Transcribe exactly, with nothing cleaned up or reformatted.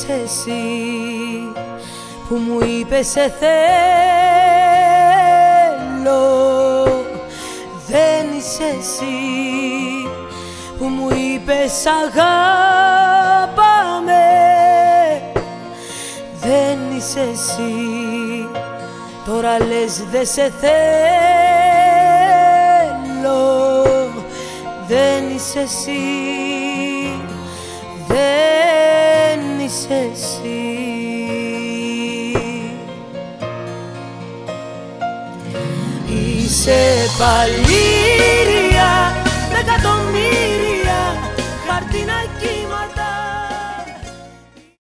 είσαι εσύ που μου είπες σε θέλω. Δεν είσαι εσύ που μου είπες αγάπαμε. Δεν είσαι εσύ, τώρα λες δε σε θέλω. Δεν είσαι εσύ, δεν είσαι εσύ. Είσαι πάλι